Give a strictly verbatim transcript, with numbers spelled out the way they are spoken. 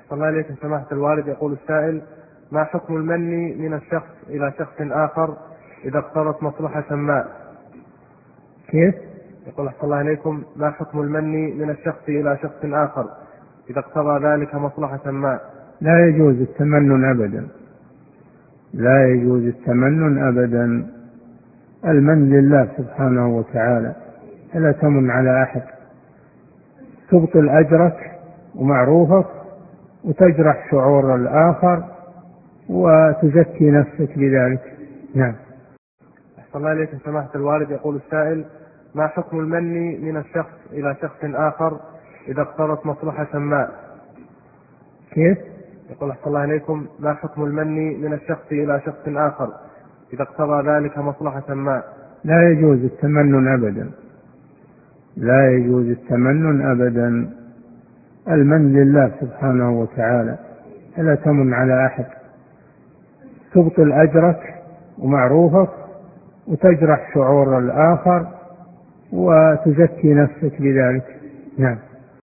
أحسن الله إليكم سماحة الوالد. يقول السائل: ما حكم المن من الشخص إلى شخص آخر إذا اقتضت مصلحة ما؟ كيف؟ يقول أحسن الله إليكم: ما حكم المن من الشخص إلى شخص آخر إذا اقتضى ذلك مصلحة ما؟ لا يجوز التمنن أبدا، لا يجوز التمنن أبدا. المن لله سبحانه وتعالى، فلا تمن على أحد، تبطل أجرك ومعروفك وتجرح شعور الآخر وتزكي نفسك بذلك. نعم. أحسن الله إليكم سماحة الوالد. يقول السائل: ما حكم المن من الشخص إلى شخص آخر إذا اقتضت مصلحة ما؟ كيف؟ يقول أحسن الله إليكم: ما حكم المن من الشخص إلى شخص آخر إذا اقتضى ذلك مصلحة ما؟ لا يجوز التمنن أبدا، لا يجوز التمنن أبدا. المن لله سبحانه وتعالى، فلا تمن على أحد، تبطل أجرك ومعروفك وتجرح شعور الآخر وتزكي نفسك بذلك. نعم.